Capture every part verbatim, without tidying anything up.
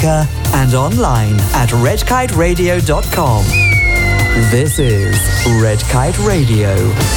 speaker and online at red kite radio dot com. This is Red Kite Radio.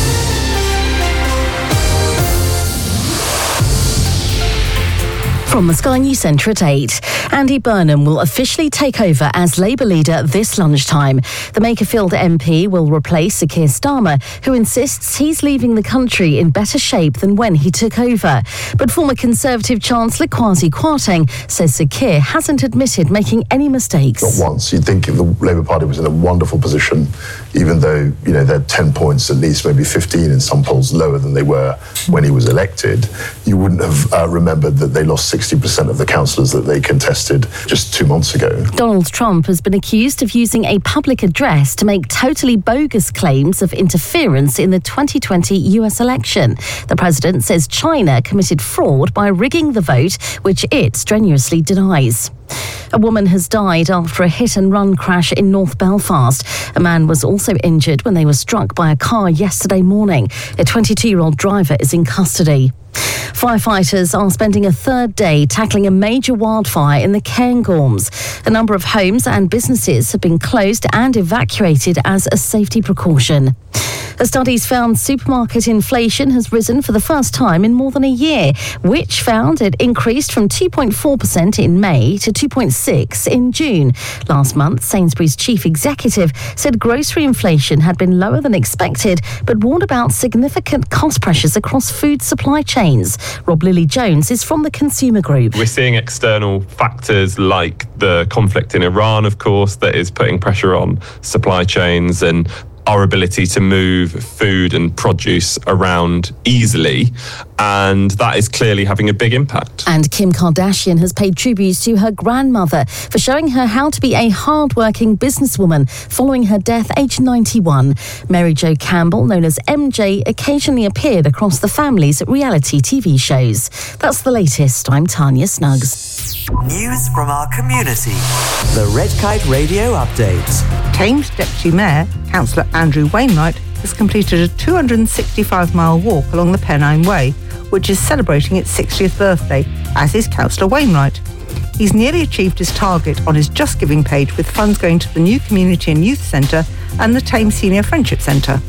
From the Sky News Centre at eight, Andy Burnham will officially take over as Labour leader this lunchtime. The Makerfield M P will replace Sir Keir Starmer, who insists he's leaving the country in better shape than when he took over. But former Conservative Chancellor Kwasi Kwarteng says Sir Keir hasn't admitted making any mistakes. Not once. You'd think the Labour Party was in a wonderful position, even though, you know, they're ten points at least, maybe fifteen in some polls lower than they were when he was elected. You wouldn't have uh, remembered that they lost sixty percent of the councillors that they contested just two months ago. Donald Trump has been accused of using a public address to make totally bogus claims of interference in the twenty twenty U S election. The president says China committed fraud by rigging the vote, which it strenuously denies. A woman has died after a hit-and-run crash in North Belfast. A man was also injured when they were struck by a car yesterday morning. A twenty-two-year-old driver is in custody. Firefighters are spending a third day tackling a major wildfire in the Cairngorms. A number of homes and businesses have been closed and evacuated as a safety precaution. The studies found supermarket inflation has risen for the first time in more than a year, which found it increased from two point four percent in May to two point six percent in June. Last month, Sainsbury's chief executive said grocery inflation had been lower than expected, but warned about significant cost pressures across food supply chains. Rob Lilly-Jones is from the Consumer Group. We're seeing external factors like the conflict in Iran, of course, that is putting pressure on supply chains and our ability to move food and produce around easily, and that is clearly having a big impact. And Kim Kardashian has paid tribute to her grandmother for showing her how to be a hard-working businesswoman following her death aged ninety-one. Mary Jo Campbell, known as M J, occasionally appeared across the family's reality T V shows. That's the latest. I'm Tanya Snuggs. News from our community. The Red Kite Radio Update. Thames Deputy Mayor, Councillor Andrew Wainwright, has completed a two hundred sixty-five mile walk along the Pennine Way, which is celebrating its sixtieth birthday, as is Councillor Wainwright. He's nearly achieved his target on his Just Giving page, with funds going to the new Community and Youth Centre and the Thames Senior Friendship Centre.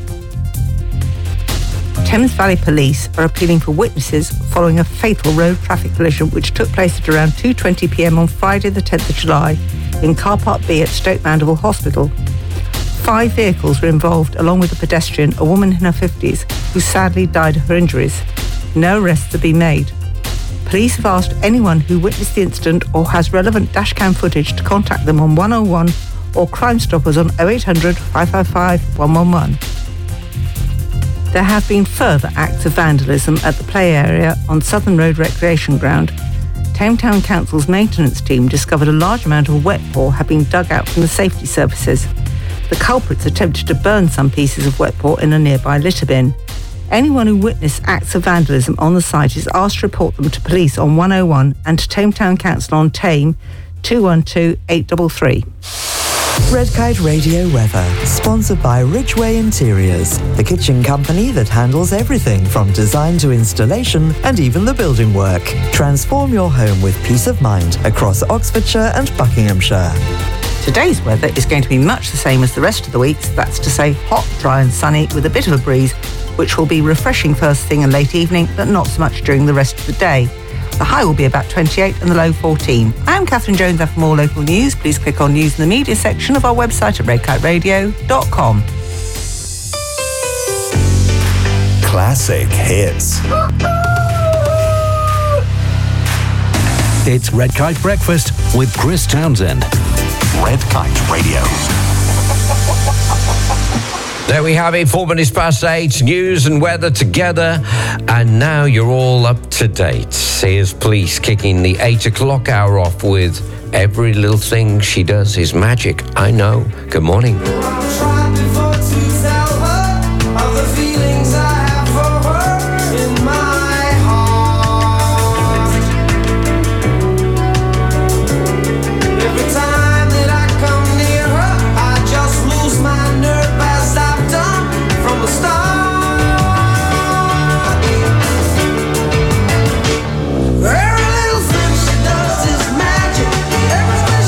Thames Valley Police are appealing for witnesses following a fatal road traffic collision which took place at around two twenty p m on Friday the tenth of July in Car Park B at Stoke Mandeville Hospital. Five vehicles were involved, along with a pedestrian, a woman in her fifties, who sadly died of her injuries. No arrests have been made. Police have asked anyone who witnessed the incident or has relevant dashcam footage to contact them on one oh one or Crime Stoppers on oh eight hundred, five five five, one one one. There have been further acts of vandalism at the play area on Southern Road Recreation Ground. Tame Town Council's maintenance team discovered a large amount of wet paw had been dug out from the safety services. The culprits attempted to burn some pieces of wet paw in a nearby litter bin. Anyone who witnessed acts of vandalism on the site is asked to report them to police on one oh one and to Tame Town Council on Tame two one two, eight three three. Red Kite Radio weather, sponsored by Ridgeway Interiors, the kitchen company that handles everything from design to installation and even the building work. Transform your home with peace of mind across Oxfordshire and Buckinghamshire. Today's weather is going to be much the same as the rest of the week's, that's to say hot, dry and sunny with a bit of a breeze, which will be refreshing first thing and late evening, but not so much during the rest of the day. The high will be about twenty-eight and the low fourteen. I'm Catherine Jones, and for more local news, please click on News in the Media section of our website at red kite radio dot com. Classic hits. It's Red Kite Breakfast with Chris Townsend. Red Kite Radio. There we have it, four minutes past eight, news and weather together, and now you're all up to date. Here's Police kicking the eight o'clock hour off with Every Little Thing She Does Is Magic. I know. Good morning. Every little thing she does is magic. Every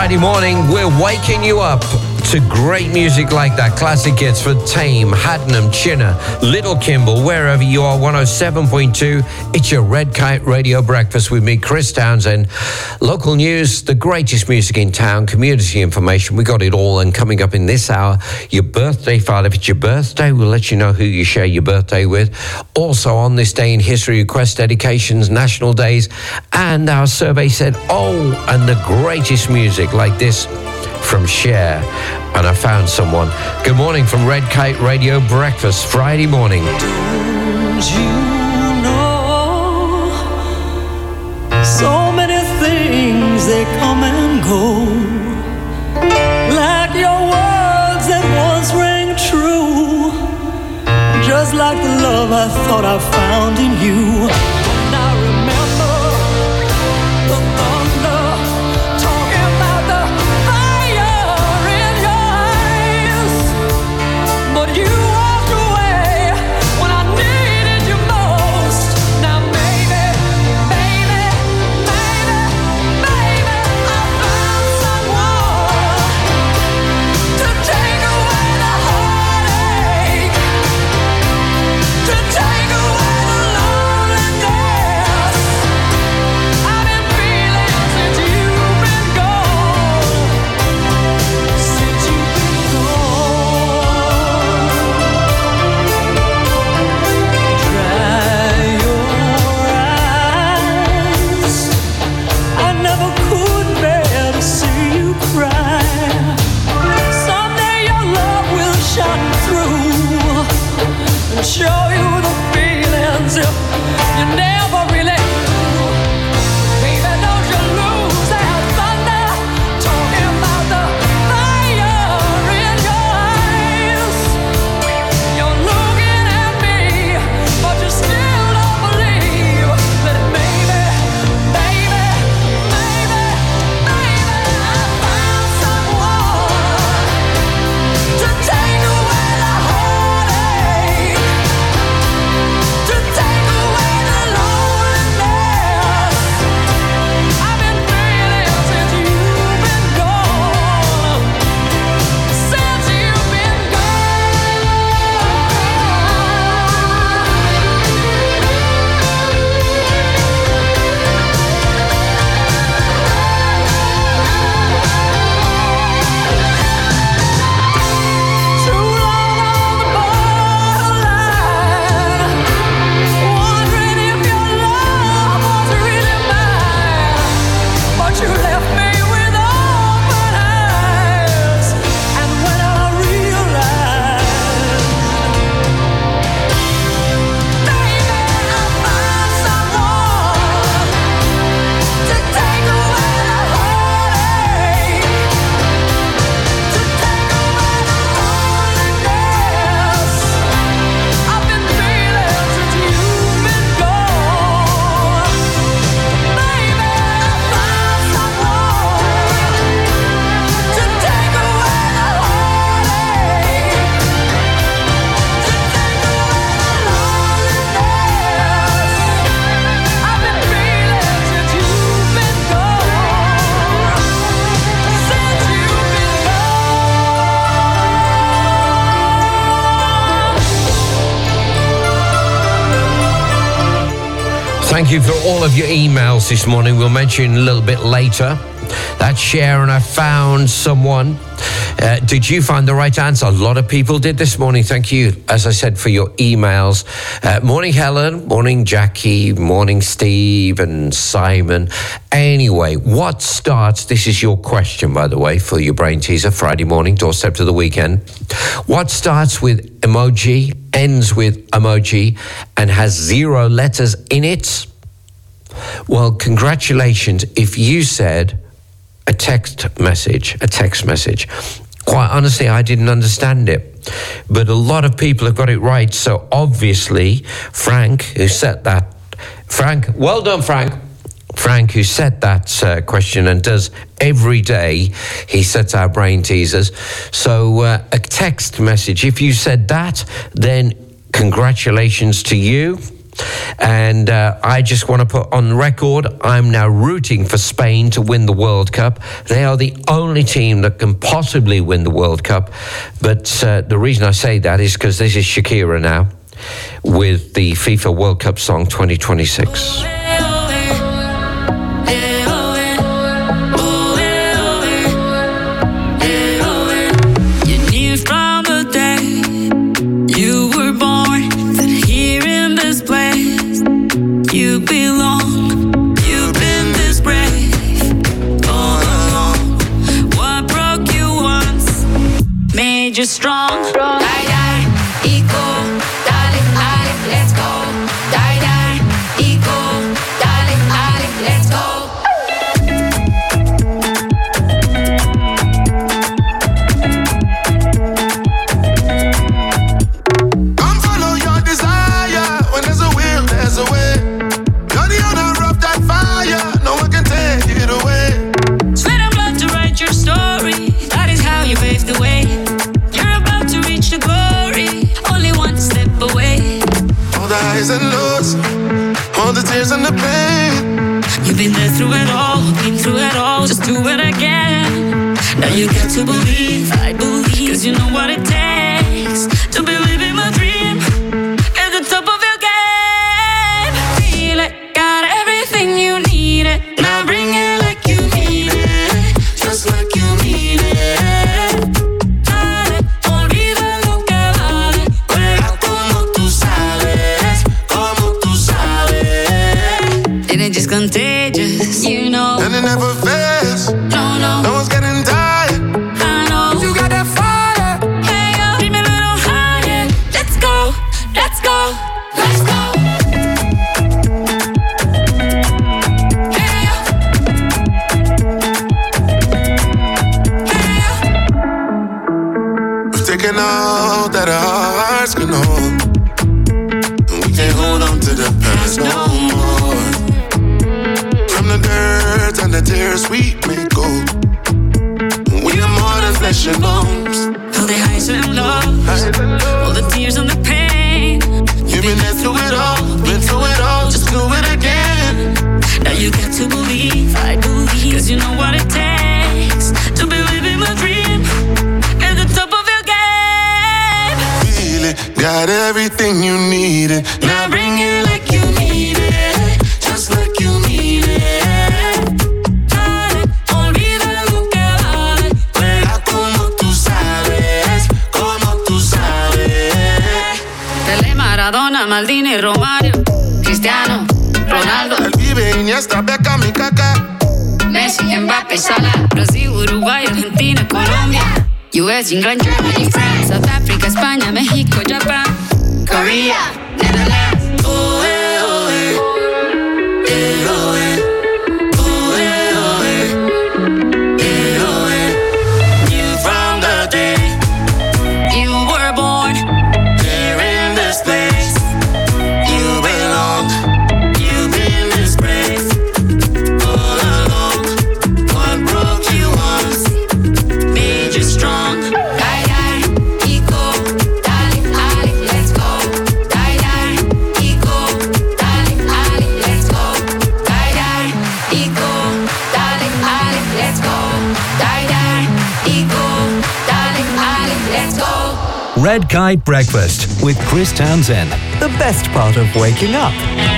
Friday morning, we're waking you up to great music like that. Classic hits for Tame, Hadnam, Chinna, Little Kimble, wherever you are. one oh seven point two. It's your Red Kite Radio Breakfast with me, Chris Townsend. Local news, the greatest music in town, community information. We got it all. And coming up in this hour, your birthday file. If it's your birthday, we'll let you know who you share your birthday with. Also on this day in history, request dedications, national days. And our survey said, oh, and the greatest music like this from Cher. And I found someone. Good morning from Red Kite Radio Breakfast, Friday morning. Don't you know so many things, they come and go, like your words that once rang true, just like the love I thought I found in you. And I remember the thunder talking about the fire in your eyes, but you walked away when I needed you most. Now maybe, maybe, maybe, maybe I found someone to take away the heartache, to take away the loneliness I've been feeling since you've been gone, since you've been gone. Dry your eyes, I never could bear to see you cry. Someday your love will shine through and show you the feelings if you never really knew. Baby, don't you lose that thunder talking about the fire in your eyes. You're looking at me, but you still don't believe that maybe, baby, maybe, maybe I found someone to take away the heartache, to take away the loneliness I've been feeling since you've been gone, since you've been too long on the borderline, wondering if your love was really mine, but you left me with open eyes. And when I realized, baby, I found someone to take away the heartache, to take away the loneliness I've been feeling since you've been gone. Baby, I found someone to take away the heartache, to take away the loneliness I've been feeling since you've been gone, since you've been Thank you for all of your emails this morning. We'll mention a little bit later. That's Cher and I found someone. Uh, did you find the right answer? A lot of people did this morning. Thank you, as I said, for your emails. Uh, morning, Helen. Morning, Jackie. Morning, Steve and Simon. Anyway, what starts, this is your question, by the way, for your brain teaser, Friday morning, doorstep to the weekend. What starts with emoji, ends with emoji, and has zero letters in it? Well, congratulations if you said a text message, a text message. Quite honestly, I didn't understand it, but a lot of people have got it right. So obviously, Frank, who set that, Frank, well done, Frank. Frank, who set that uh, question and does every day, he sets our brain teasers. So uh, a text message, if you said that, then congratulations to you. And uh, I just want to put on record, I'm now rooting for Spain to win the World Cup. They are the only team that can possibly win the World Cup. But uh, the reason I say that is because this is Shakira now with the FIFA World Cup song twenty twenty-six. You belong, you've been this brave all along. What broke you once made you strong. Die, die, equal, darling, darling, let's go. Die, die, equal, darling, darling, let's go. Come follow your desire. When there's a will, there's a way. The way you're about to reach the glory, only one step away. All the highs and lows, all the tears and the pain. You've been there through it all, been through it all. Just do it again. Now you got to believe, I believe, cause you know what it takes to believe in my dream. At the top of your game, feel it, got everything you need it. Now bring it like you mean it, just like you mean it. Just contagious, you know. And it never fails. No, no. No one's getting tired. I know. You got that fire. Hey, yo, dream a little higher. Let's go, let's go, let's go. Hey, yo. Hey, yo. We've taken all that our hearts can hold, and we can't hold on to the past no more. The dirt and the tears we may go. We are more than flesh and bones. All the highs and lows, all the tears and the pain. You've been there through it all, been through it all. Just do it again. Now you got to believe, I believe, cause you know what it takes to believe in my dream. At the top of your game, feel it, got everything you needed. Now bring it like you need it, just like you need it. Maradona, Maldini, Romario, Cristiano, Ronaldo. El Pibe, Iniesta, Beckham y Kaká. Messi, Mbappé, Salah. Brasil, Uruguay, Argentina, Colombia. U S, England, Germany, France, South Africa, España, México, Japan, Korea, Netherlands. Oh, eh, oh, eh. Eh, oh, eh. Oh, eh, oh, eh. Eh, oh, eh. You from the day you were born. Place you belong, you've been disgraced all along. What broke you once made you strong. Die, die, equal, darling, darling, let's go. Die, die, equal, darling, darling, let's go. Die, die, equal, darling, darling, let's go. Die, die, equal, darling, darling, let's go. Red Kite Breakfast with Chris Townsend. The best part of waking up.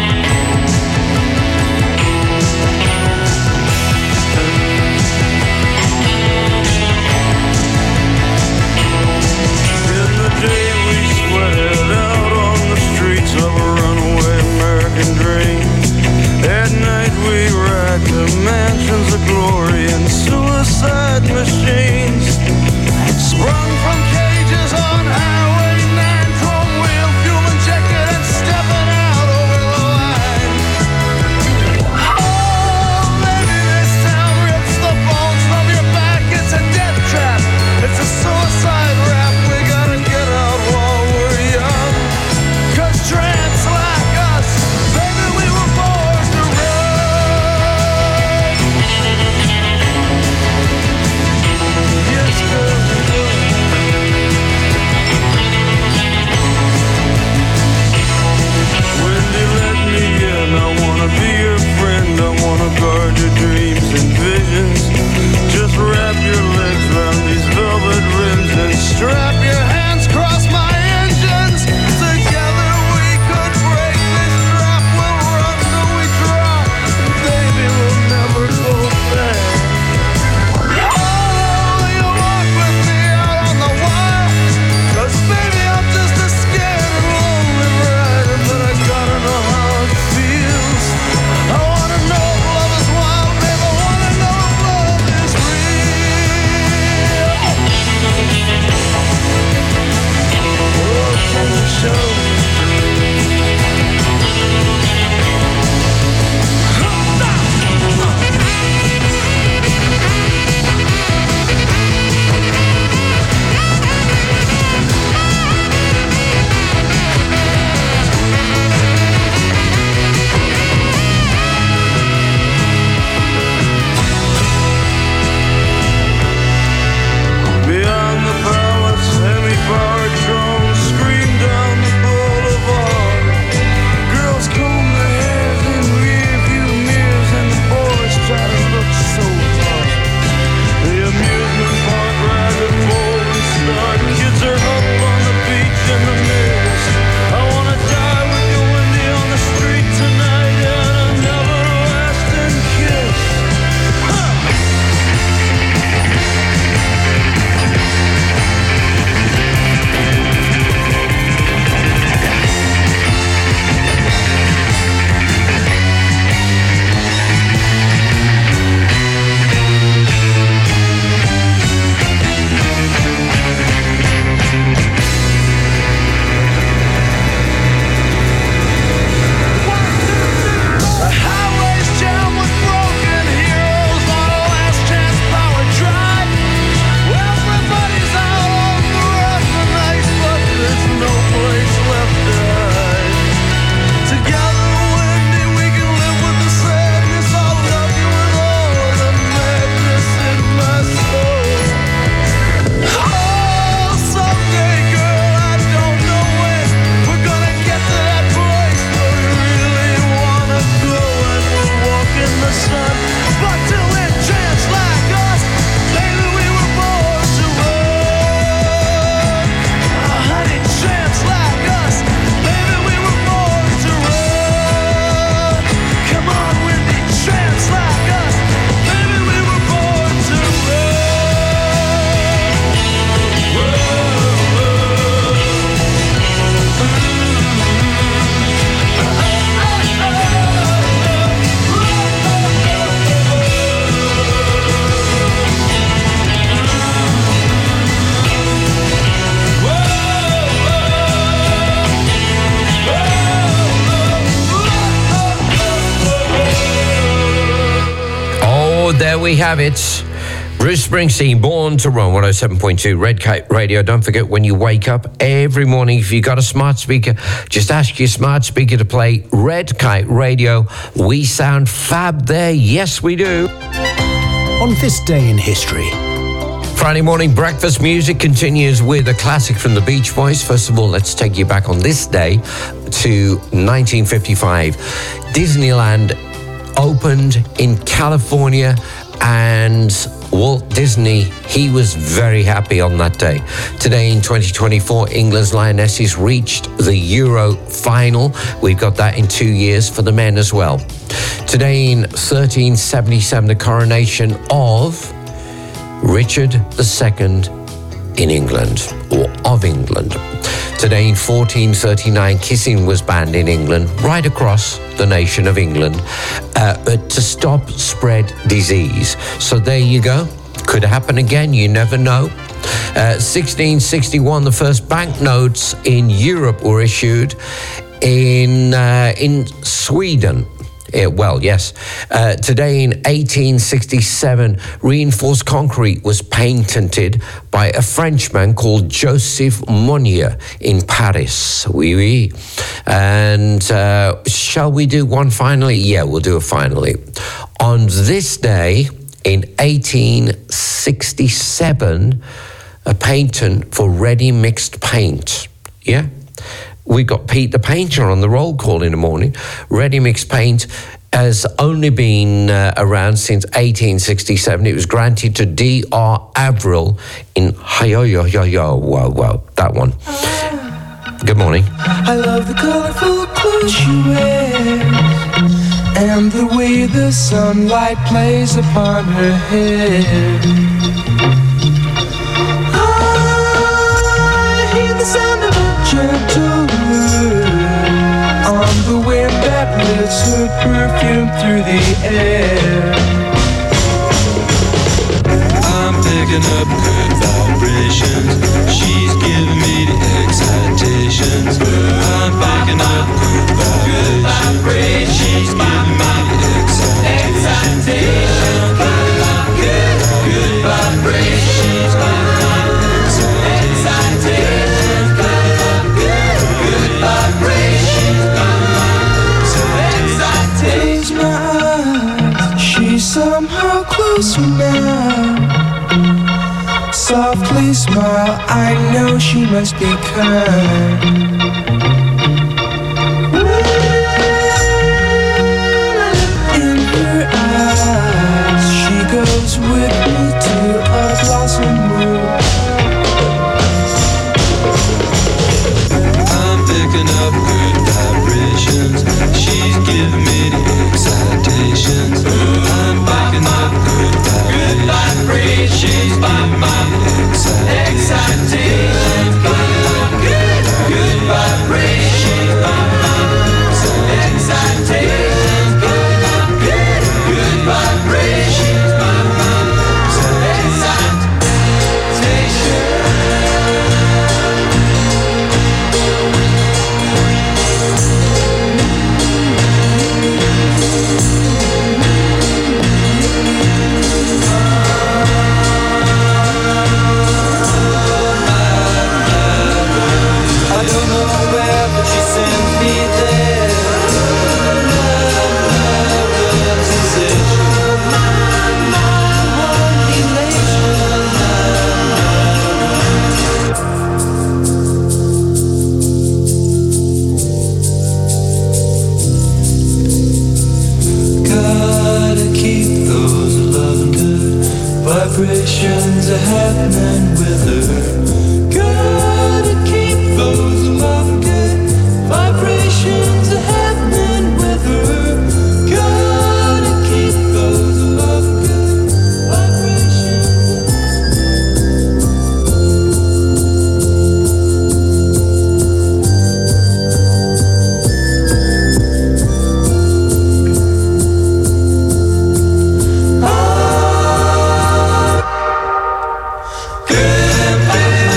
In the day we sweated out on the streets of a runaway American dream. At night we ride to mansions of glory and suicide machines. Sprung from cages on highway nine, chrome wheel, fuel injected and stepping out over the line. there we have it. Bruce Springsteen, Born to Run, one oh seven point two Red Kite Radio. Don't forget, when you wake up every morning, if you've got a smart speaker, just ask your smart speaker to play Red Kite Radio. We sound fab there. Yes, we do. On this day in history. Friday morning breakfast music continues with a classic from the Beach Boys. First of all, let's take you back on this day to nineteen fifty-five. Disneyland opened in California, and Walt Disney, he was very happy on that day. Today in twenty twenty-four, England's Lionesses reached the Euro final. We've got that in two years for the men as well. Today in thirteen seventy-seven, the coronation of Richard the Second in England, or of England. Today in fourteen thirty-nine, kissing was banned in England, right across the nation of England, uh, but to stop spread disease. So there you go. Could happen again, you never know. Uh, sixteen sixty-one, the first banknotes in Europe were issued in, uh, in Sweden. Yeah, well, yes. Uh, today in eighteen sixty-seven, reinforced concrete was patented by a Frenchman called Joseph Monnier in Paris. Oui, oui. And uh, shall we do one finally? Yeah, we'll do it finally. On this day in eighteen sixty-seven, a patent for ready mixed paint. Yeah? We got Pete the Painter on the roll call in the morning. Ready mixed paint has only been uh, around since eighteen sixty-seven. It was granted to D R Averill in Hayo-yo-yo-yo. Whoa, whoa, that one. Good morning. I love the colorful clothes she wears and the way the sunlight plays upon her hair. I hear the sound of a gentle on the wind that lifts her perfume through the air. I'm picking up good vibrations. She's giving me the excitations. I'm picking up good vibrations. She's giving me the excitations. Good, good vibrations. She's giving me the excitations. Good, good vibrations. Close my eyes, she's somehow closer now. Softly smile, I know she must be kind. In her eyes, she goes with me to a blossom room. I'm picking up good vibrations. She's giving me the excitations. I'm picking up good vibrations. She's giving me the excitations. Good, good vibrations. Excitations. Good, good vibrations. Vibrations are happening with her. Gotta keep those love good. Vibrations are happening with her. Gotta keep those love good. Vibrations. Good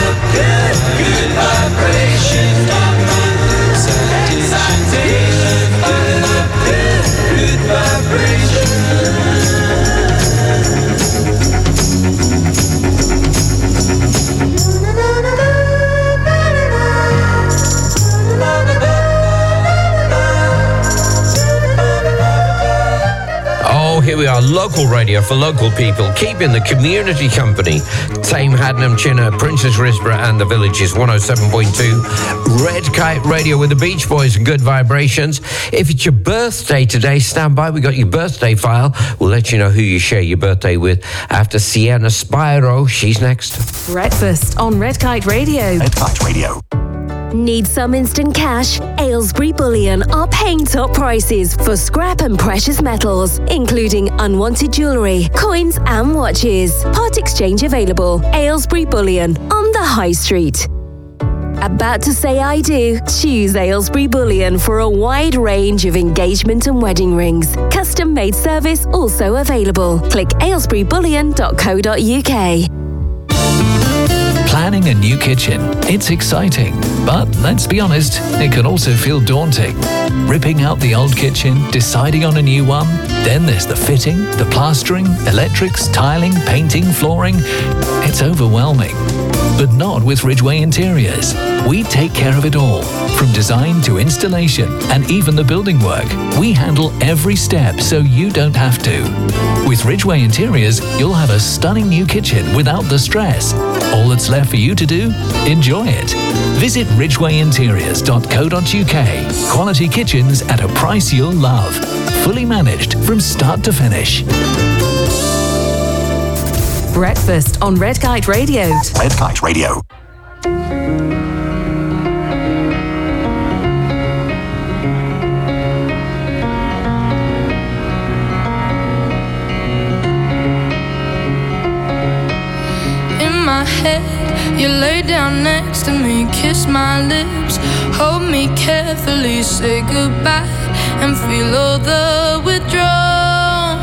local radio for local people, keeping the community company. Tame, Hadnam, Chinner, Princess Risborough and the Villages, one oh seven point two. Red Kite Radio with the Beach Boys and Good Vibrations. If it's your birthday today, stand by. We got your birthday file. We'll let you know who you share your birthday with after Sienna Spyro. She's next. Breakfast on Red Kite Radio. Red Kite Radio. Need some instant cash? Aylesbury Bullion are paying top prices for scrap and precious metals, including unwanted jewellery, coins and watches. Part exchange available. Aylesbury Bullion on the High Street. About to say I do? Choose Aylesbury Bullion for a wide range of engagement and wedding rings. Custom made service also available. Click aylesbury bullion dot co dot uk. Planning a new kitchen. It's exciting, but let's be honest, it can also feel daunting. Ripping out the old kitchen, deciding on a new one, then there's the fitting, the plastering, electrics, tiling, painting, flooring. It's overwhelming. But not with Ridgeway Interiors. We take care of it all, from design to installation and even the building work. We handle every step so you don't have to. With Ridgeway Interiors, you'll have a stunning new kitchen without the stress. All that's left for you to do? Enjoy it. Visit ridgeway interiors dot co dot uk. Quality kitchens at a price you'll love. Fully managed from start to finish. Breakfast on Red Kite Radio. Red Kite Radio. In my head, you lay down next to me, kiss my lips, hold me carefully, say goodbye, and feel all the withdrawals.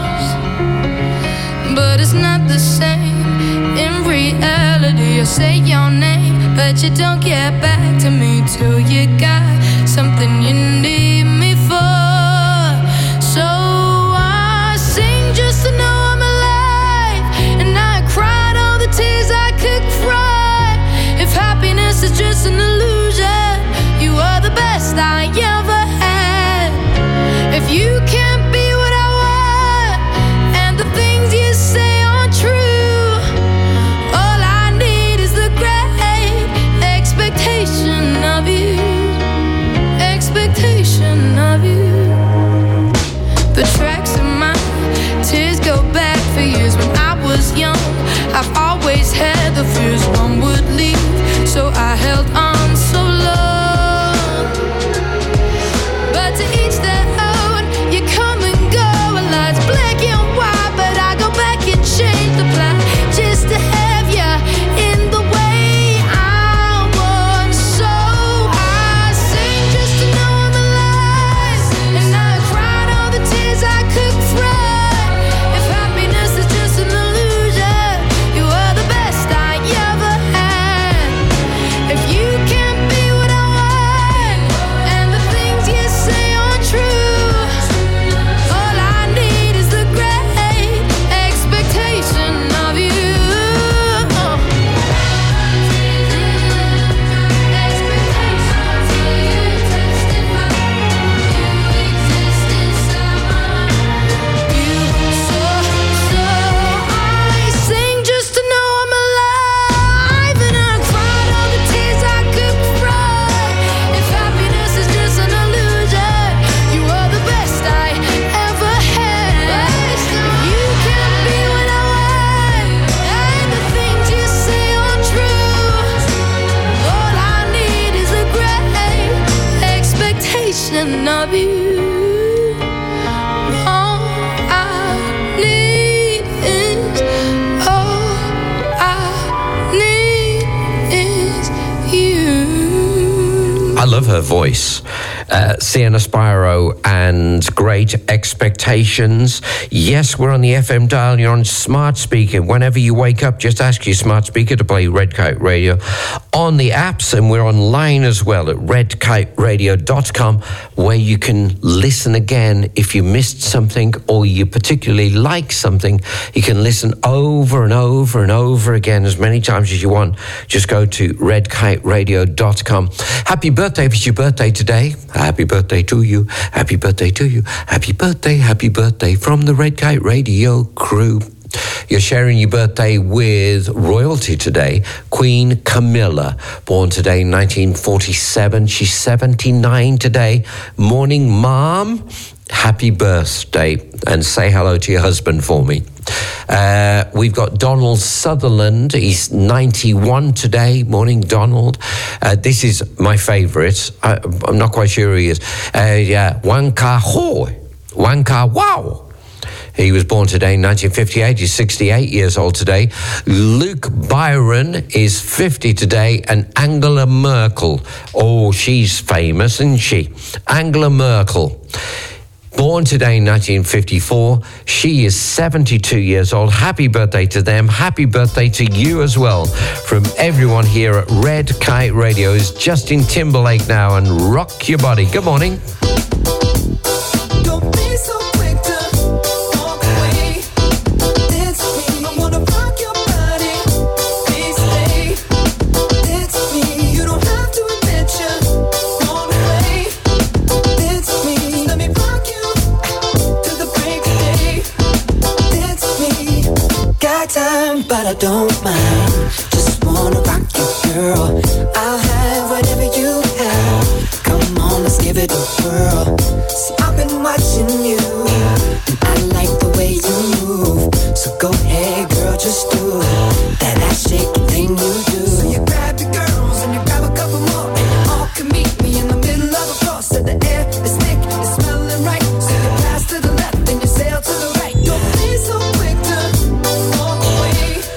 But it's not the same. In reality, I say your name, but you don't get back to me till you got something you need me for. So I sing just to know I'm alive, and I cried all the tears I could cry. If happiness is just an illusion, you are the best I ever had. If you can't be what I want, and the things you say aren't true, all I need is the great expectation of you, expectation of you. The tracks in my tears go back for years when I was young. I've always had the fears one would leave, so I held on so long. But to each their own, you come and go, a light's black and white, but I go back and change the plan just to have you in the way I want. So I sing just to know I'm alive, and I cried all the tears I could cry. If happiness is just an illusion, you are the best I ever had. If you can't be what I want, and the things you say aren't true, all I need is the great expectation of you. I sing just to know I'm alive, and I cried all the tears I could cry. If happiness is just an illusion, you are the best I ever had. If you can't be what I want, and the things you say aren't true, all I need is a great expectation of you. All I need is, all I need is you. I love her voice. Uh, Sienna Spyro and Great Expectations. Yes, we're on the F M dial. You're on smart speaker. Whenever you wake up, just ask your smart speaker to play Red Kite Radio on the apps, and we're online as well at red kite radio dot com, where you can listen again if you missed something or you particularly like something. You can listen over and over and over again as many times as you want. Just go to red kite radio dot com. Happy birthday if it's your birthday today. Happy birthday to you. Happy birthday to you. Happy birthday, happy birthday from the Red Kite Radio crew. You're sharing your birthday with royalty today. Queen Camilla, born today in nineteen forty-seven. She's seventy-nine today. Morning, Mom. Happy birthday. And say hello to your husband for me. Uh, we've got Donald Sutherland. He's ninety-one today. Morning, Donald. Uh, this is my favourite. I, I'm not quite sure who he is. Uh, yeah, Wang Ka Ho. Wang Ka Wow. He was born today in nineteen fifty-eight. He's sixty-eight years old today. Luke Byron is fifty today. And Angela Merkel. Oh, she's famous, isn't she? Angela Merkel. Born today in nineteen fifty-four. She is seventy-two years old. Happy birthday to them. Happy birthday to you as well. From everyone here at Red Kite Radio is Justin Timberlake now and Rock Your Body. Good morning. But I don't mind. Just wanna rock you, girl. I'll have whatever you have. Come on, let's give it a whirl. See, I've been watching you, and I like the way you move. So go ahead, girl, just do that ass shaking thing you do. So you grab your girls and you grab a couple more, and you all can meet me in the middle of the floor. So the air is thick, it's smelling right. So you pass to the left and you sail to the right. Don't be so quick to walk away.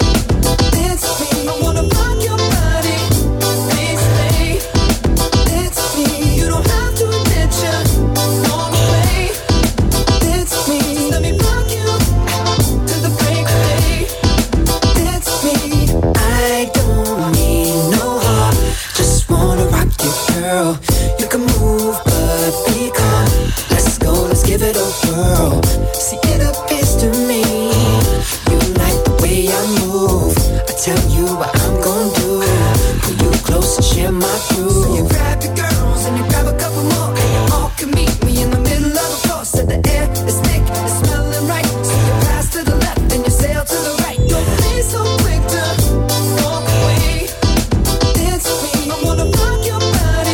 You can move, but be calm. Let's go, let's give it a whirl. See, it appears to me you like the way I move. I tell you what I'm gonna do. Pull you close and share my groove. So you grab your girls and you grab a couple more, and you all can meet me in the middle of the floor. So the air is thick, it's smelling right. So you pass to the left and you sail to the right. Don't be so quick to walk away. Dance with me, I wanna rock your body.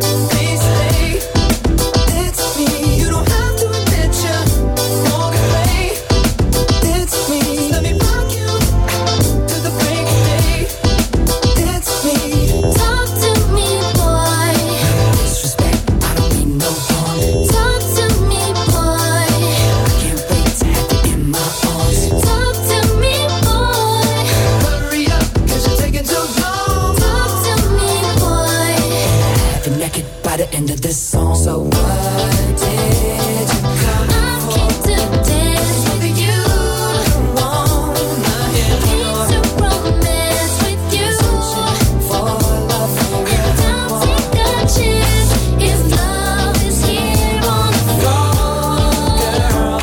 End of this song. So what did you come I for? Came to dance with you. Wanna hear came to romance with you. For love for real. Don't take a chance if love is here on the floor, girl.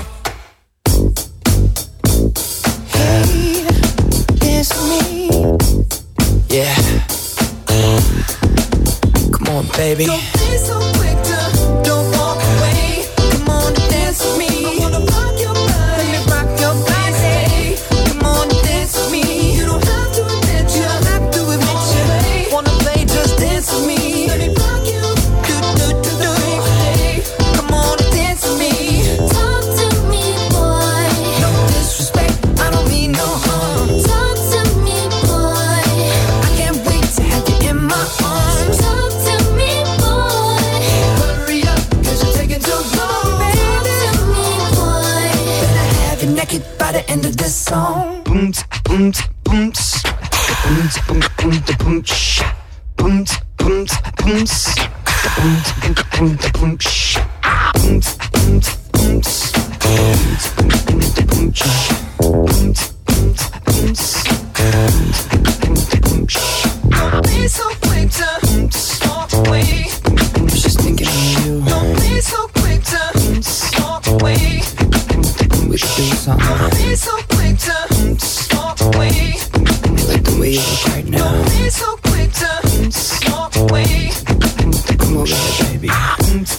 Hey, it's me. Yeah. Come on, baby. Don't be so quick to don't walk away. Come on and dance with me. I wanna rock your body. Let me rock your body. Come on and dance with me. You don't have to admit you. Don't have to admit you. Wanna play, just dance with me. Let me rock you. Do do do do. Come on and dance with me. Talk to me, boy. No disrespect, I don't mean no harm. Talk to me, boy. I can't wait to have you in my arms. Talk to me, boy. Hurry up, cause you're taking too long. Talk to me, boy. Better have you naked by the end of this song. Boom, boom, boom, boom, boom, boom, boom, boom, boom, boom, boom, boom, boom, boom, don't be so quick to walk away. I was just thinking of you. Don't be so quick to walk away. We should do something. Don't be so quick to walk away. I like the way you look right now. Don't be so quick to walk away. Come over here, baby.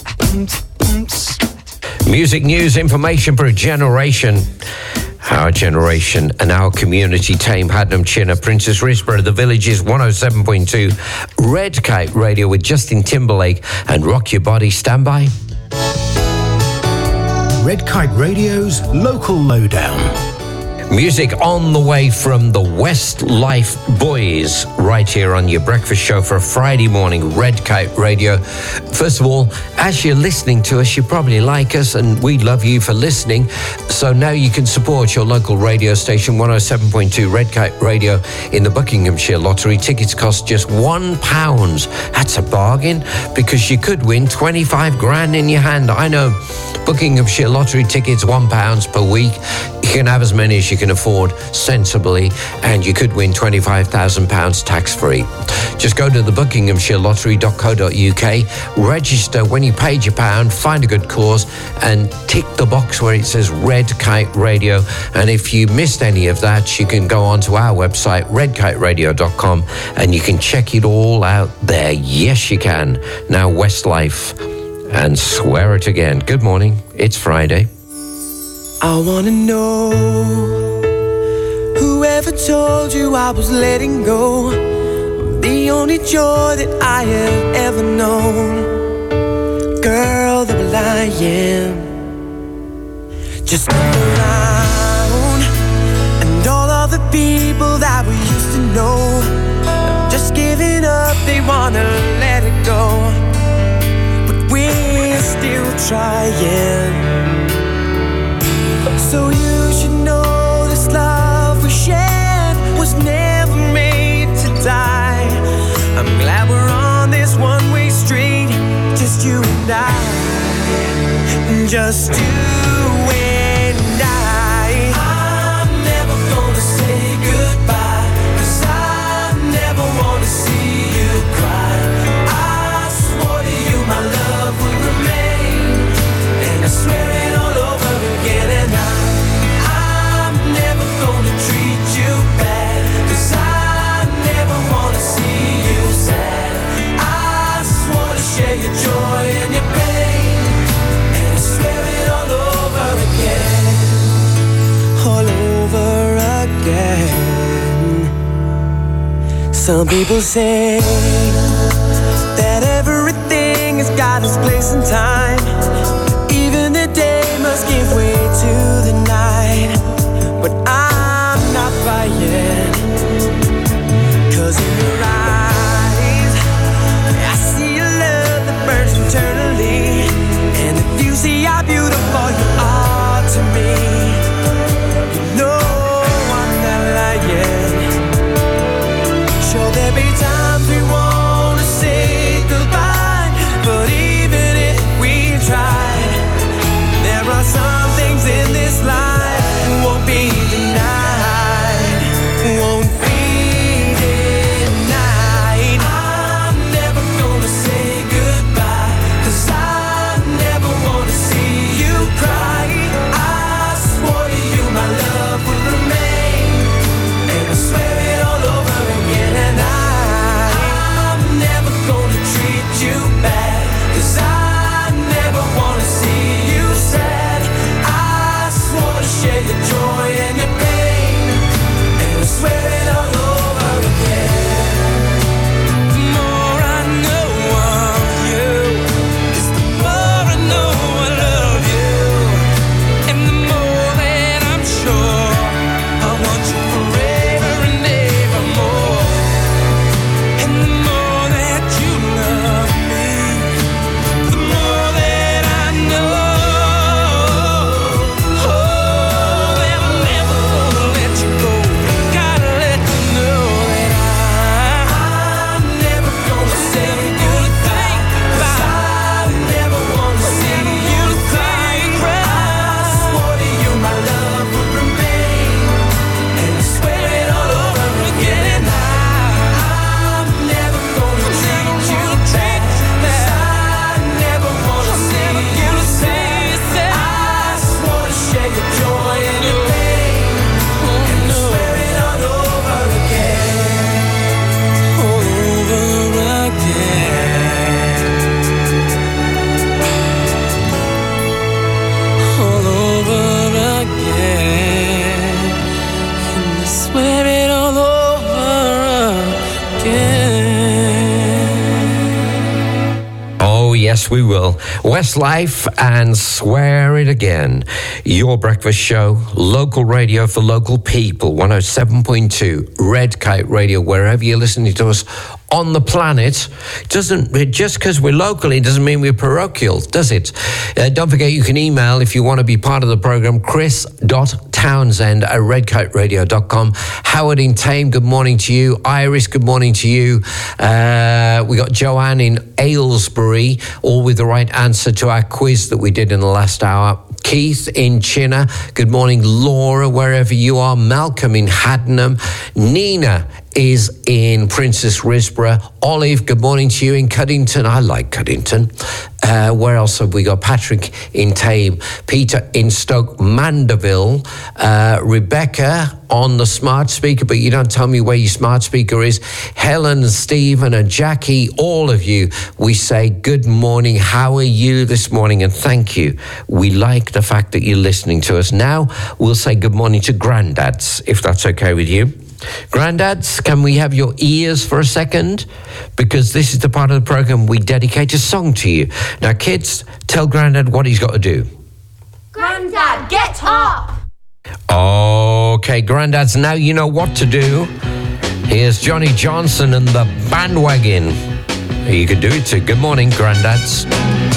Music, news, information for a generation. Our generation and our community. Tame Hadnam Chinna, Princess Risborough, The Villages, one oh seven point two. Red Kite Radio with Justin Timberlake and Rock Your Body. Stand by. Red Kite Radio's Local Lowdown. Music on the way from the Westlife Boys right here on your breakfast show for a Friday morning, Red Kite Radio. First of all, as you're listening to us, you probably like us and we love you for listening. So now you can support your local radio station, one oh seven point two Red Kite Radio in the Buckinghamshire Lottery. Tickets cost just one pound. That's a bargain because you could win twenty-five grand in your hand. I know Buckinghamshire Lottery tickets, one pound per week. You can have as many as you can afford sensibly, and you could win twenty-five thousand pounds tax-free. Just go to the buckinghamshire lottery dot co dot uk, register when you paid your pound, find a good cause, and tick the box where it says Red Kite Radio. And if you missed any of that, you can go onto our website, red kite radio dot com, and you can check it all out there. Yes, you can. Now, Westlife, and swear it again. Good morning. It's Friday. I wanna know, whoever told you I was letting go, the only joy that I have ever known. Girl, they were lying. Just look around, and all of the people that we used to know have just giving up, they wanna let it go. But we're still trying. So you should know this love we shared was never made to die. I'm glad we're on this one-way street, just you and I, just you and I. I'm never gonna say goodbye, 'cause I never wanna see you cry. I swore to you my love would remain, and I swear it all over again. And I treat you bad, 'cause I never wanna see you sad. I just wanna share your joy and your pain, and I swear it all over again, all over again. Some people say that everything has got its place and time, even the day must give way to the night. But I'm not buying, 'cause in your eyes I see a love that burns eternally. And if you see how beautiful you are to me, you know I'm not lying. Sure, there'll be times we wanna say goodbye, but even if we try, Yes, we will. Westlife and Swear It Again. Your breakfast show, local radio for local people. one oh seven point two Red Kite Radio, wherever you're listening to us on the planet. Doesn't just because we're local, it doesn't mean we're parochial, does it? Uh, don't forget, you can email if you want to be part of the program. Chris dot Townsend at red kite radio dot com. Howard in Tame, good morning to you. Iris, good morning to you. Uh, we got Joanne in Aylesbury, all with the right answer to our quiz that we did in the last hour. Keith in Chinner, good morning. Laura, wherever you are. Malcolm in Haddenham. Nina is in Princess Risborough. Olive, good morning to you in Cuddington. I like Cuddington. Uh, where else have we got? Patrick in Tame. Peter in Stoke Mandeville. Uh, Rebecca on the smart speaker, but you don't tell me where your smart speaker is. Helen, Stephen and Jackie, all of you, we say good morning. How are you this morning? And thank you. We like the fact that you're listening to us. Now we'll say good morning to granddads, if that's okay with you. Granddads, can we have your ears for a second? Because this is the part of the program we dedicate a song to you. Now, kids, tell Grandad what he's got to do. Grandad, get up! Okay, Granddads, now you know what to do. Here's Johnny Johnson and the Bandwagon. You can do it too. Good morning, Granddads.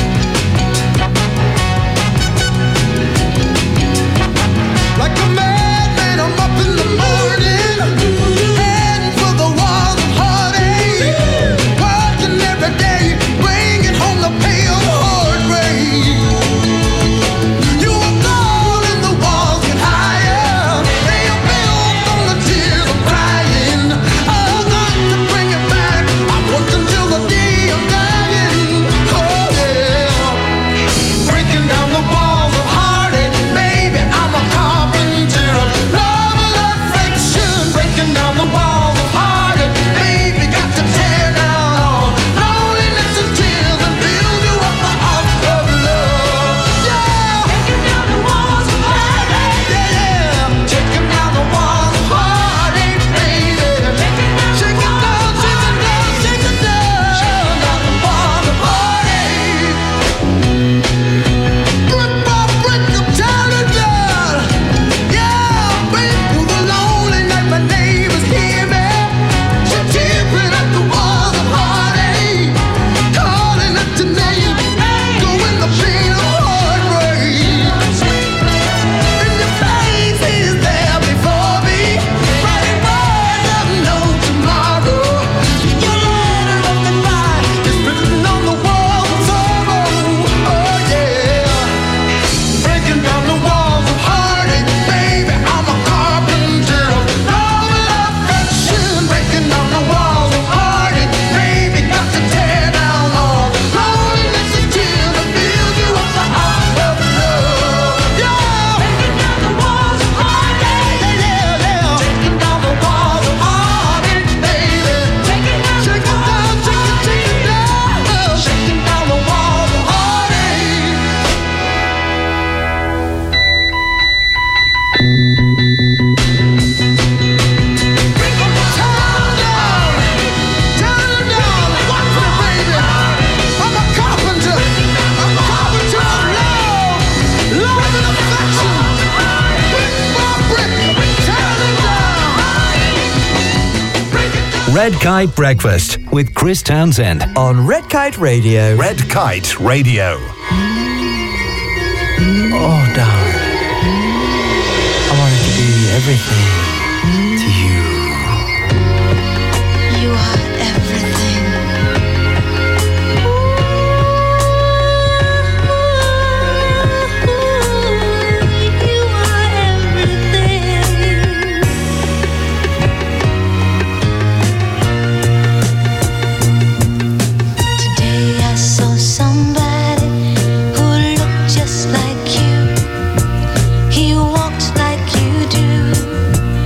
Like a madman, I'm up in the morning, heading for the walls of heartache, working every day, bringing home the pay of heartbreak. You are gone and the walls get higher, they are built on the tears I'm crying. I've got to bring it back, I work until the day I'm dying. Oh yeah, breaking down the walls of heartache, baby, I'm a carpenter of love and affection. Breaking down the walls of heartache, baby, got to tear down all loneliness and tears and build you up the house of love. Yeah, breaking down the walls of heartache, yeah, taking down the walls of heartache, baby. Shake it down, shake it down, shake it down, shaking down the walls of heartache. Brick by brick, I'm tearing down. Yeah, break through the lonely night, my neighbors hear me. She's tearing up the walls of heartache, calling up to name, going the pain of heartbreak. And your face is there before me, writing words of no tomorrow. Your letter of goodbye is written on the walls of sorrow. Oh yeah, breaking down the walls of heartache, baby, I'm a carpenter of love and affection. Breaking down the walls of heartache, baby, got to tear down all loneliness and tears and build you up the house of love. Yeah, breaking down the walls of heartache, yeah, yeah, yeah. Taking down the walls of heartache, baby. Taking down, shake it down, shake it, shake it down. Shaking down the walls of heartache. Red Kite Breakfast with Chris Townsend on Red Kite Radio. Red Kite Radio. Oh, darling, I wanted to be everything to you. You are everything. You are everything. Today I saw somebody who looked just like you. He walked like you do.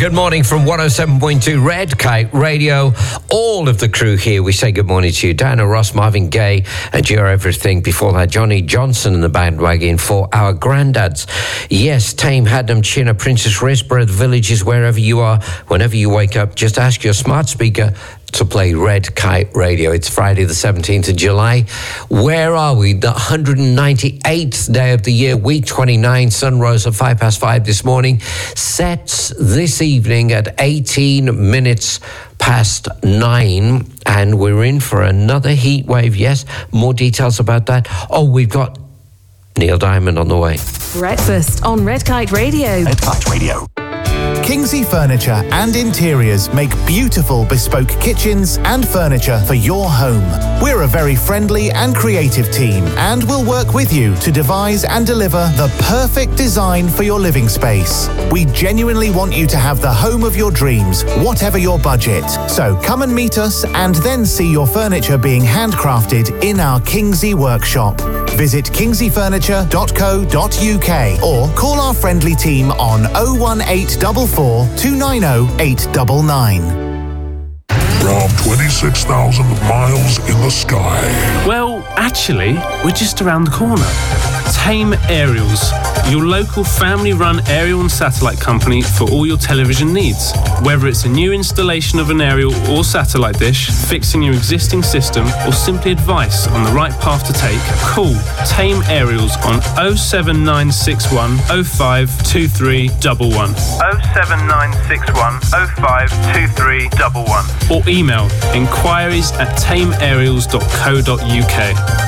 Good morning from one oh seven point two Red Kite Radio. All of the crew here, we say good morning to you. Diana Ross, Marvin Gaye, and You're Everything. Before that, Johnny Johnson and the bandwagon for our granddads. Yes, Tame, Haddam, Chinna, Princess Risborough, the villages, wherever you are, whenever you wake up, just ask your smart speaker to play Red Kite Radio. It's Friday the seventeenth of July. Where are we? The one hundred ninety-eighth day of the year, week twenty-nine. Sun rose at five past five this morning. Sets this evening at eighteen minutes past nine. And we're in for another heat wave. Yes, more details about that. Oh, we've got Neil Diamond on the way. Breakfast on Red Kite Radio. Red Kite Radio. Kingsley Furniture and Interiors make beautiful bespoke kitchens and furniture for your home. We're a very friendly and creative team and will work with you to devise and deliver the perfect design for your living space. We genuinely want you to have the home of your dreams, whatever your budget. So come and meet us and then see your furniture being handcrafted in our Kingsley workshop. Visit kingsley furniture dot co dot uk or call our friendly team on oh one eight four four, two nine oh, eight nine nine. From twenty-six thousand miles in the sky. Well, actually, we're just around the corner. Tame Aerials, your local family-run aerial and satellite company for all your television needs. Whether it's a new installation of an aerial or satellite dish, fixing your existing system, or simply advice on the right path to take, call Tame Aerials on oh seven nine six one oh five two three one one. oh seven nine six one oh five two three one one. Or email inquiries at tame aerials dot co dot uk.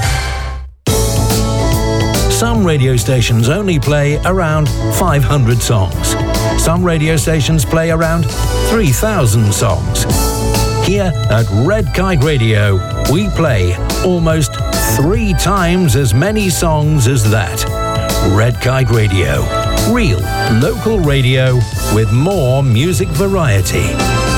Some radio stations only play around five hundred songs. Some radio stations play around three thousand songs. Here at Red Kite Radio, we play almost three times as many songs as that. Red Kite Radio. Real local radio with more music variety.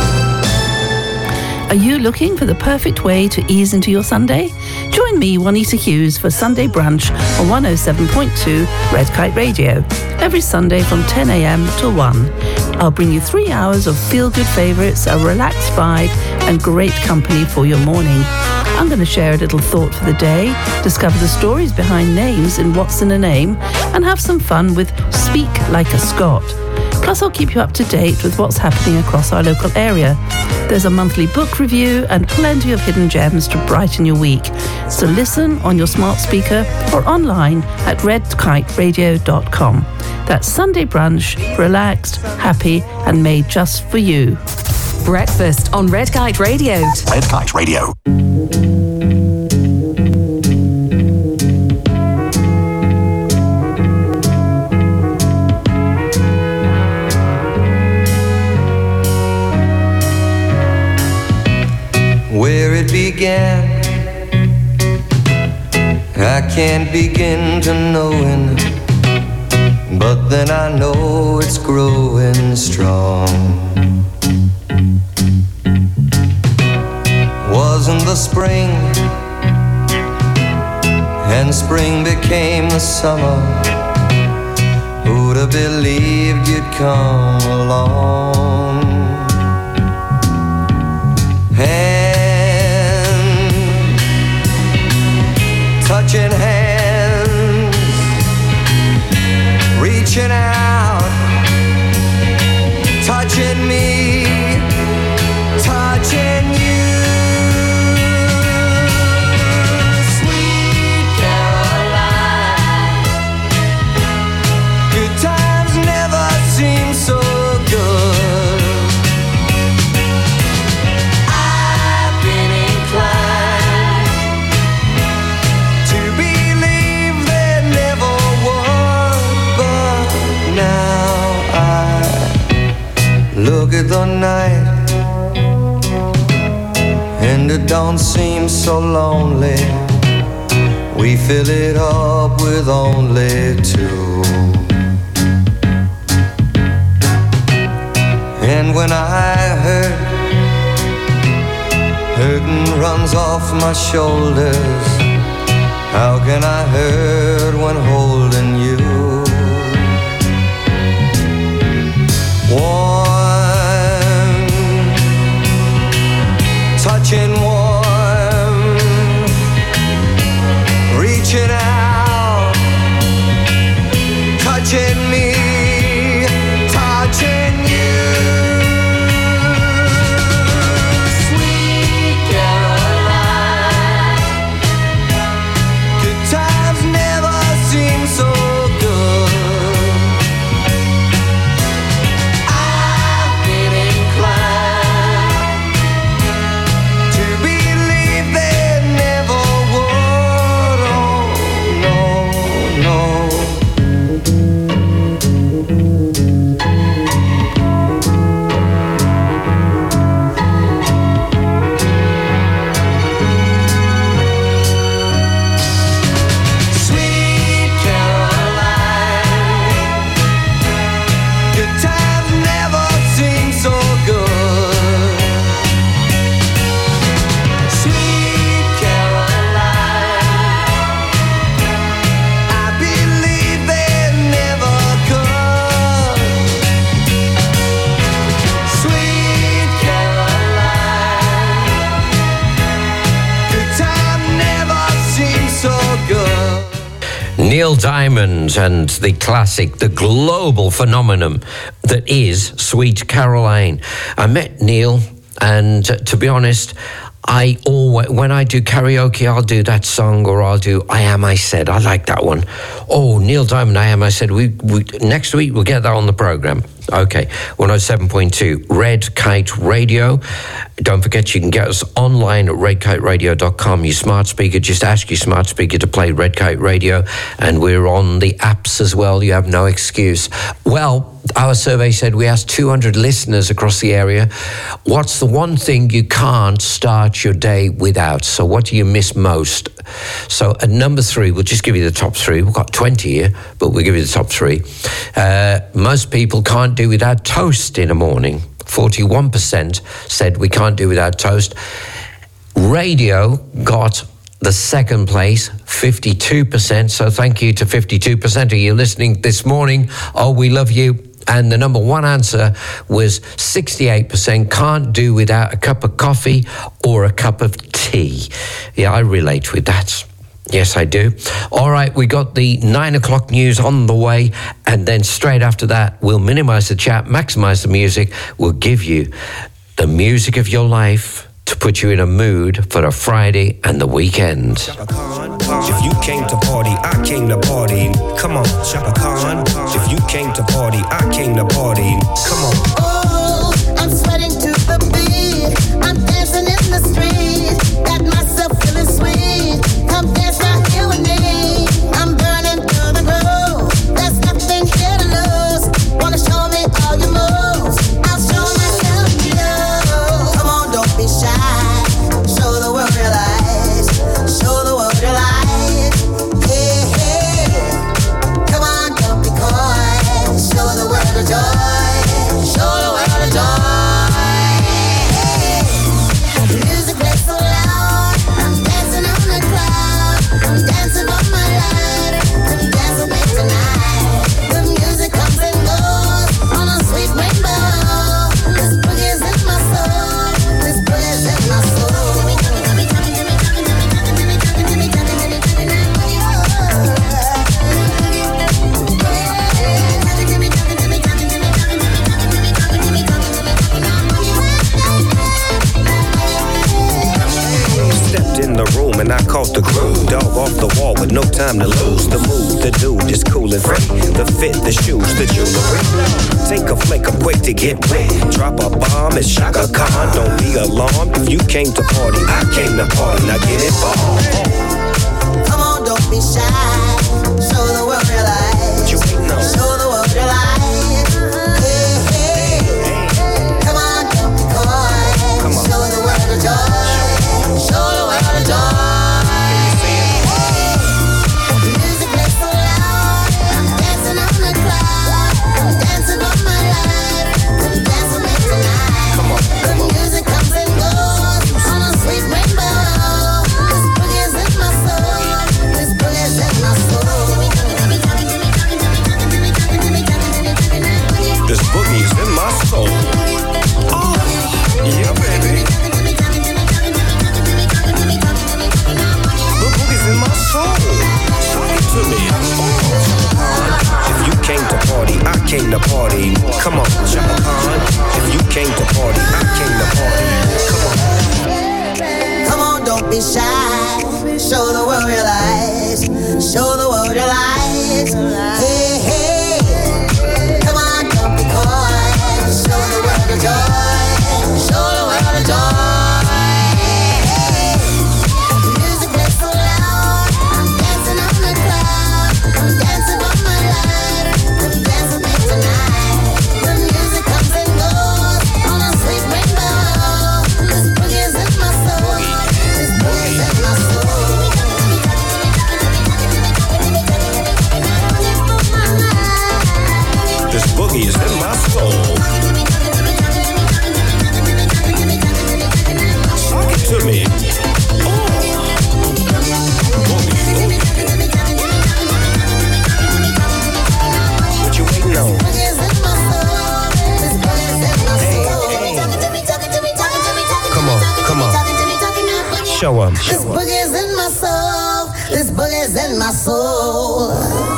Are you looking for the perfect way to ease into your Sunday? Join me, Juanita Hughes, for Sunday Brunch on one oh seven point two Red Kite Radio. Every Sunday from ten a.m. till one. I'll bring you three hours of feel-good favourites, a relaxed vibe, and great company for your morning. I'm going to share a little thought for the day, discover the stories behind names in What's in a Name, and have some fun with Speak Like a Scot. Plus, I'll keep you up to date with what's happening across our local area. There's a monthly book review and plenty of hidden gems to brighten your week. So listen on your smart speaker or online at red kite radio dot com. That's Sunday Brunch, relaxed, happy, and made just for you. Breakfast on Red Kite Radio. Red Kite Radio. Where it began, I can't begin to knowing, but then I know it's growing strong. Wasn't the spring, and spring became the summer. Who'd have believed you'd come along? And touching hands, reaching out, touching me, touching you. Sweet Caroline, good times never seem so good. I've been inclined to believe there never was, but now I look at the night and it don't seem so lonely. We fill it up with only two. And when I hurt, hurting runs off my shoulders. How can I hurt when holding you? One Neil Diamond and the classic, the global phenomenon that is Sweet Caroline. I met Neil, and uh, to be honest, I always, when I do karaoke, I'll do that song, or I'll do I Am I Said. I like that one. Oh, Neil Diamond, I Am I Said. We, we next week we'll get that on the program. Okay, one oh seven point two Red Kite Radio. Don't forget you can get us online at red kite radio dot com. Your smart speaker, just ask your smart speaker to play Red Kite Radio, and we're on the apps as well. You have no excuse. Well, our survey said we asked two hundred listeners across the area, what's the one thing you can't start your day without? So what do you miss most? So at number three, we'll just give you the top three. We've got twenty here, but we'll give you the top three. Uh, most people can't do without toast in the morning. forty-one percent said we can't do without toast. Radio got the second place, fifty-two percent. So thank you to fifty-two percent of you listening this morning. Oh, we love you. And the number one answer was sixty-eight percent can't do without a cup of coffee or a cup of tea. Yeah, I relate with that. Yes, I do. All right, we got the nine o'clock news on the way, and then straight after that, we'll minimize the chat, maximize the music. We'll give you the music of your life to put you in a mood for a Friday and the weekend. If you came to party, I came to party. Come on, Chaka Khan. If you came to party, I came to party. Come on. Oh, I'm sweating to the beat. I'm dancing in the street. Got myself feeling sweet. Come dance right here with me. I'm burning through the groove. There's nothing here to lose. Wanna show me all your moves? I'll show myself to you. Come on, don't be shy. Show the world your lies. Show the world your lies. Hey, hey. Come on, don't be coy. Show the world your joy. Show the world your joy. The music plays so loud. I'm dancing on the cloud. I'm dancing on my life. I'm dancing with tonight. The music comes and goes on a sweet rainbow. This boogie's in my soul. This boogie's in my soul. Stepped in the room and I caught the groove. Dog off the wall with no time to lose. The move, the dude is cool and free. The fit, the shoes, the jewelry. Take a flick, I'm quick to get wet. Drop a bomb, it's Chaka Khan. Don't be alarmed if you came to party. I came to party, now get involved. Come on, don't be shy. Show the world your lies. Show the world your lies. Hey, hey. Come on, don't be coy. Show the world your joy. Show the world your joy. The music plays so loud. I'm dancing on the cloud. I'm dancing on my life. I'm dancing with tonight. The music comes and goes on a sweet rainbow. This boogie's in my soul. This boogie's in my soul. This boogie's in my soul. Oh, yeah, baby. The boogie's in my soul. Talk it to me. Oh. If you came to party, I came to party. Come on, Chaka Khan. If you came to party, I came to party. Come on. Come on, don't be shy. Show the world your lies. Show the world your lies. Hey, hey. Come on, don't be coy. Show the world your joy. Show the world your joy. The music plays so loud. I'm dancing on the cloud. I'm dancing on my life. I'm dancing with tonight. The music comes and goes on a sweet rainbow. This boogie's in my soul. This boogie's in my soul. This boogie is in my soul. Talk it to me. Oh. Boogie, boogie. What you waiting on? Hey, hey. Come on, come on. Show 'em. This boogie's in my soul. This boogie's in my soul.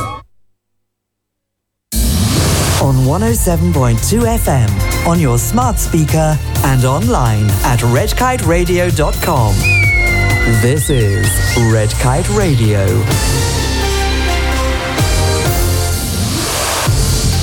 On one oh seven point two F M, on your smart speaker and online at red kite radio dot com. This is Red Kite Radio.